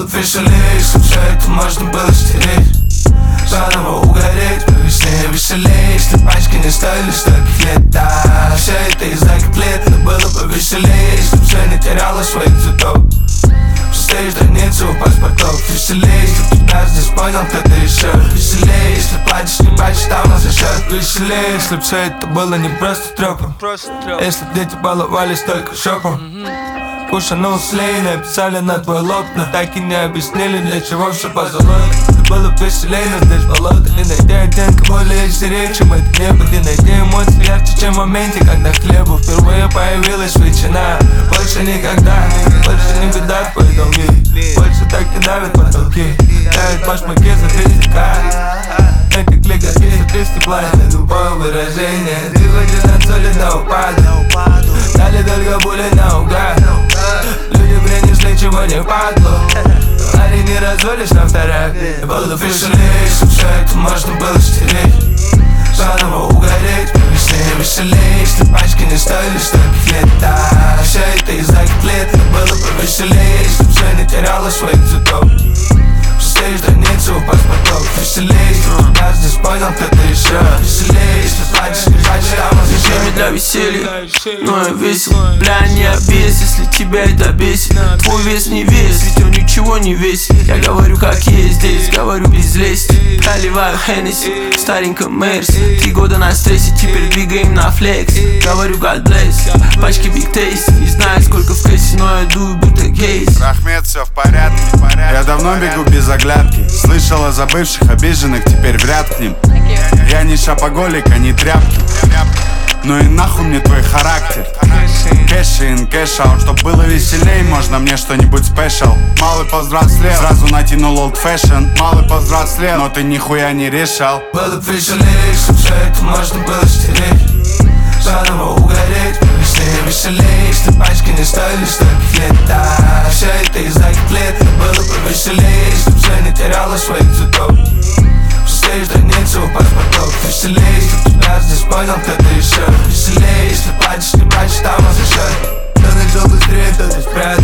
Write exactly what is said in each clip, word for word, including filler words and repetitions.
веселее, чтоб все это можно было стереть, заново угореть, по весне веселее. Если пачки не стоили стольких лет, да, все это из-за котлет. Но было бы веселее, если б все не теряло своих цветов. Стоишь границу у паспортов. Веселее, если б тебя здесь понял кто-то еще. Веселее, если платишь, не бачишь там за счет. Веселее, если б все это было не просто трёпом. Если б дети баловались только шопом. Кушанул слей, написали на твой лоб, но так и не объяснили, для чего все позолото. Было б веселей, но здесь болото. Ты найди оттенка более серее, чем это небо. Ты найди эмоции ярче, чем в моменте, когда хлебу впервые появилась ветчина. Больше никогда, больше не беда в твоей долги. Больше так не давят потолки. Давят башмаки за триста ка. Это как легкие за триста плат. Это любое выражение. Ты ходишь на соли до упада. Дали только були наугад. Люди принесли, чего не падло. Они не разводишь на вторых. Было веселее, если все это можно было стереть, заново угореть, по весне веселее. Если пачки не стоили стольких лет, да, все это из-за котлет. Было бы веселее, если все не теряло своих цветов. Стоишь границу у паспортов. Веселее, если тебя здесь понял кто-то еще. Веселее, если плачешь, не плачешь там за время для веселья, но я весел. Бля, не обес, если тебя это бесит. Твой вес не вес, ведь он ничего не весит. Я говорю как есть здесь, говорю без лести. Проливаю Хеннесси в стареньком Мерсе. Три года на стрессе, теперь двигаем на флекс. Говорю God bless, пачки Big Taste. Не знаю сколько в кэссе, но я дую будто гейс. Рахмет, все в порядке, я давно бегу без оглядки. Слышал о забывших, обиженных, теперь вряд к ним. Я не шапоголик, а не тряпки. Ну и нахуй мне твой характер. Кэш ин, кэш аут. Чтоб было веселей, можно мне что-нибудь спешл. Малый повзрослел, сразу натянул old fashion. Малый повзрослел, но ты нихуя не решал. Было бы веселее, чтоб все это можно было стереть, заново угореть, по весне веселее. Если пачки не стоили стольких лет, да, все это из-за котлет. Было бы веселее, если все не теряло своих цветов. Стоишь границу у паспортов. Веселее, если тебя здесь понял кто-то еще. Веселее, если плачешь, не плачешь там за счет. Кто начал быстрее, кто ты спрятал.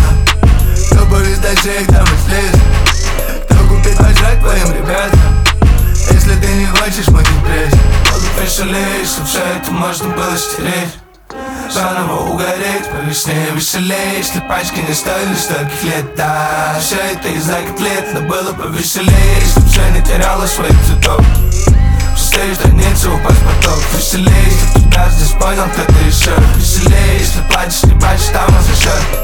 Кто повез дальше, их там и слез. Кто купит пожрать твоим ребятам. Если ты не хочешь, мы не пресс. Было бы веселее, если все это можно было стереть, заново угореть, по весне веселее. Если пачки не стоили стольких лет, да, все это из-за котлет. Но было бы веселее, если все не теряло своих цветов. Стоишь границу у паспортов. Веселее, если тебя здесь понял кто-то еще. Веселее, если плачешь, не плачешь там за счет.